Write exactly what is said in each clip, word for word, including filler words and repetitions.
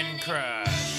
Man Crush.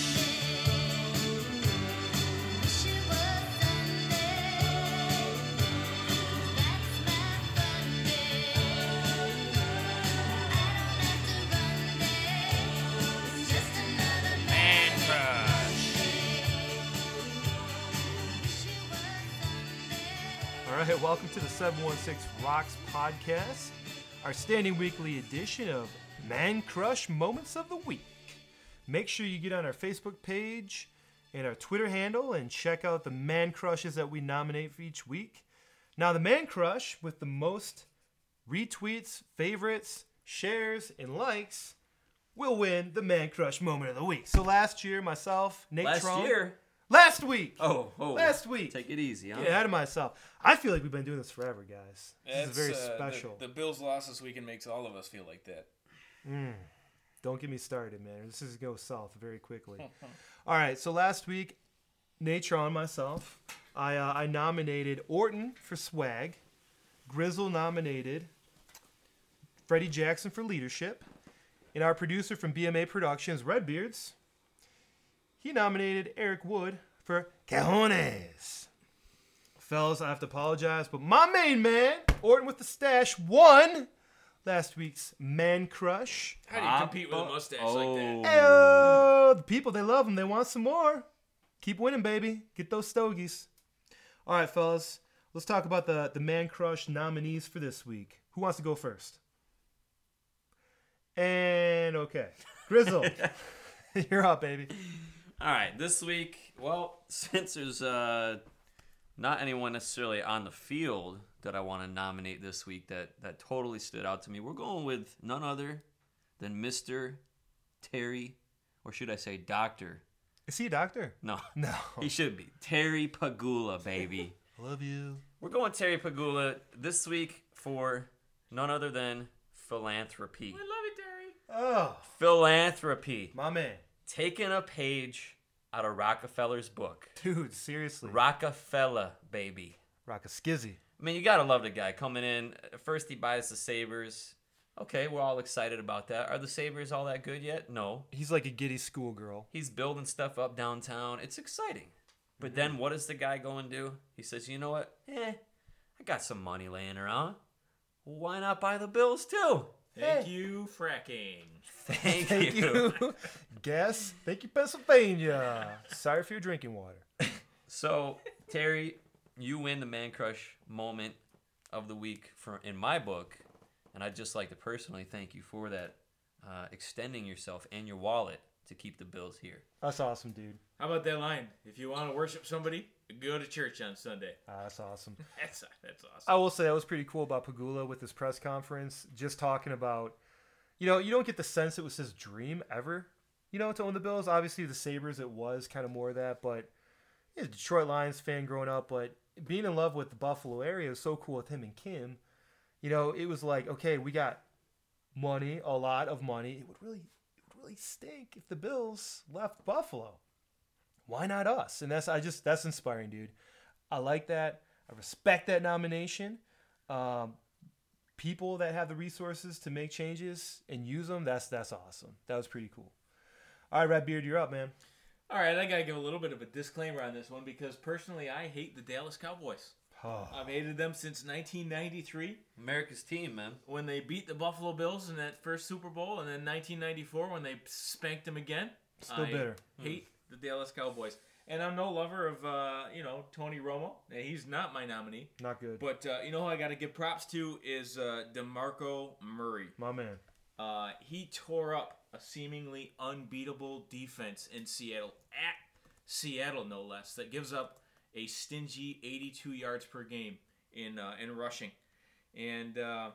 All right, welcome to the seven one six Rocks podcast, our standing weekly edition of Man Crush Moments of the Week. Make sure you get on our Facebook page and our Twitter handle and check out the Man Crushes that we nominate for each week. Now, the Man Crush with the most retweets, favorites, shares, and likes will win the Man Crush Moment of the Week. So last year, myself, Nate Last Tron, year? Last week. Oh, oh. Last week. Take it easy, huh? Get ahead of myself. I feel like we've been doing this forever, guys. This That's, is very uh, special. The, the Bills loss this weekend makes all of us feel like that. Mm. Don't get me started, man. This is going to go south very quickly. All right, so last week, Natron, myself, I uh, I nominated Orton for swag. Grizzle nominated Freddie Jackson for leadership. And our producer from B M A Productions, Redbeards, he nominated Eric Wood for Cajones. Fellas, I have to apologize, but my main man, Orton with the stash, won last week's Man Crush. How do you compete with a mustache oh. like that? Hey, the people, they love him. They want some more. Keep winning, baby. Get those stogies. All right, fellas, let's talk about the, the Man Crush nominees for this week. Who wants to go first? And okay. Grizzle, you're up, baby. All right, this week, well, since there's uh, not anyone necessarily on the field that I want to nominate this week that, that totally stood out to me, we're going with none other than Mister Terry, or should I say Doctor? Is he a doctor? No. No. He should be. Terry Pagula, baby. Love you. We're going Terry Pagula this week for none other than philanthropy. I love it, Terry. Oh, Philanthropy. my man. Taking a page out of Rockefeller's book. Dude, seriously. Rockefeller, baby. Rock a skizzy. I mean, you gotta love the guy coming in. First, he buys the Sabres. Okay, we're all excited about that. Are the Sabres all that good yet? No. He's like a giddy schoolgirl. He's building stuff up downtown. It's exciting. But then what does the guy go and do? He says, you know what? Eh, I got some money laying around. Why not buy the Bills too? Thank Hey. you, fracking. Thank, Thank you. you. Gas. Thank you, Pennsylvania. Sorry for your drinking water. So, Terry, you win the Man Crush moment of the week for in my book. And I'd just like to personally thank you for that, uh, extending yourself and your wallet to keep the Bills here. That's awesome, dude. How about that line? If you want to worship somebody, go to church on Sunday. Ah, that's awesome. That's that's awesome. I will say that was pretty cool about Pagula with his press conference, just talking about, you know, you don't get the sense it was his dream ever, you know, to own the Bills. Obviously, the Sabres, it was kind of more of that, but he's a Detroit Lions fan growing up, but being in love with the Buffalo area was so cool with him and Kim. You know, it was like, okay, we got money, a lot of money. It would really, it would really stink if the Bills left Buffalo. Why not us? And that's, I just, that's inspiring, dude. I like that. I respect that nomination. Um, people that have the resources to make changes and use them, that's, that's awesome. That was pretty cool. All right, Redbeard, you're up, man. All right, I got to give a little bit of a disclaimer on this one because personally I hate the Dallas Cowboys. Oh. I've hated them since nineteen ninety-three America's team, man. when they beat the Buffalo Bills in that first Super Bowl, and then nineteen ninety-four when they spanked them again. Still I bitter. hate the Dallas Cowboys. And I'm no lover of, uh, you know, Tony Romo. He's not my nominee. Not good. But uh, you know who I got to give props to is uh, DeMarco Murray. My man. Uh, he tore up a seemingly unbeatable defense in Seattle, at Seattle no less, that gives up a stingy eighty-two yards per game in uh, in rushing. And uh,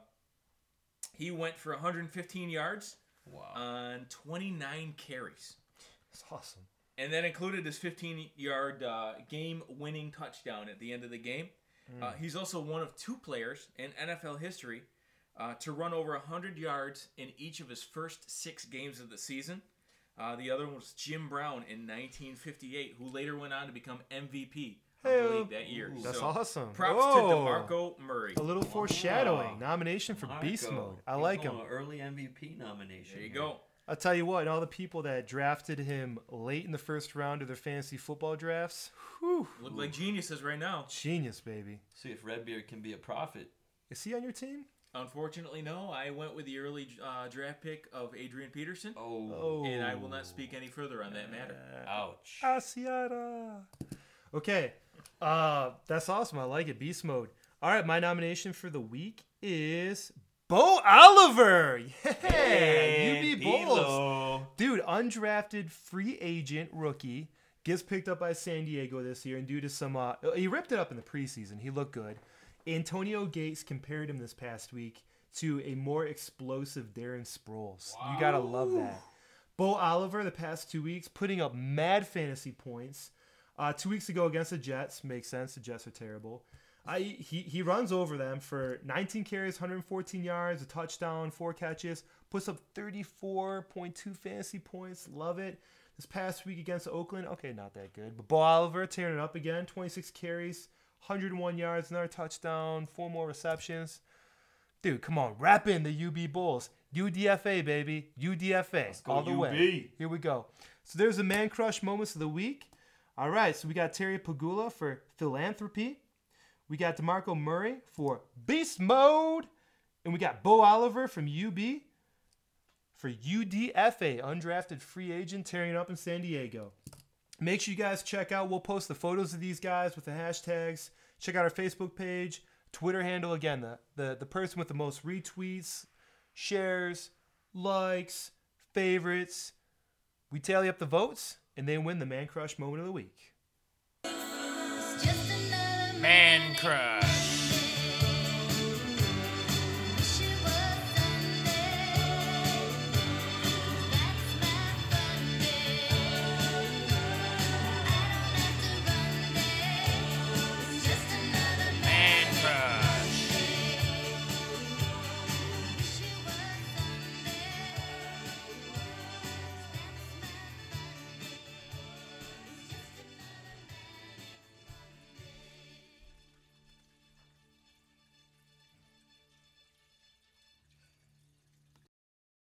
he went for one hundred fifteen yards Wow. on twenty-nine carries. That's awesome. And that included his fifteen-yard uh, game-winning touchdown at the end of the game. Mm. Uh, he's also one of two players in N F L history uh, to run over one hundred yards in each of his first six games of the season. Uh, the other one was Jim Brown in nineteen fifty-eight, who later went on to become M V P of Hey-o. the league that year. Ooh, that's so, awesome. Props Whoa. to DeMarco Murray. A little foreshadowing. Wow. Nomination for Beast Marco. Mode. I He's like going him. to early M V P nomination. There you here. go. I'll tell you what, and all the people that drafted him late in the first round of their fantasy football drafts, whew, Look like geniuses right now. genius, baby. See if Redbeard can be a prophet. Is he on your team? Unfortunately, no. I went with the early uh, draft pick of Adrian Peterson, Oh. and I will not speak any further on that matter. Ouch. Asiata. Okay, uh, that's awesome. I like it. Beast mode. All right, my nomination for the week is Bo Oliver. Yeah, U B Bulls. Dude, undrafted free agent rookie, gets picked up by San Diego this year, and due to some, uh, he ripped it up in the preseason. He looked good. Antonio Gates compared him this past week to a more explosive Darren Sproles. Wow. You gotta love that. Bo Oliver, the past two weeks, putting up mad fantasy points. Uh, two weeks ago against the Jets, makes sense. The Jets are terrible. I, he he runs over them for nineteen carries, one hundred fourteen yards, a touchdown, four catches, puts up thirty-four point two fantasy points. Love it. This past week against Oakland, okay, not that good. But Bo Oliver tearing it up again, twenty-six carries, one hundred one yards, another touchdown, four more receptions. Dude, come on, wrap in the U B Bulls. U D F A, baby. U D F A. All the U B. Way. Here we go. So there's the Man Crush Moments of the Week. All right, so we got Terry Pagula for Philanthropy. We got DeMarco Murray for Beast Mode. And we got Bo Oliver from U B for U D F A, undrafted free agent, tearing it up in San Diego. Make sure you guys check out. We'll post the photos of these guys with the hashtags. Check out our Facebook page, Twitter handle. Again, the, the, the person with the most retweets, shares, likes, favorites. We tally up the votes, and they win the Man Crush Moment of the Week. Man Crush.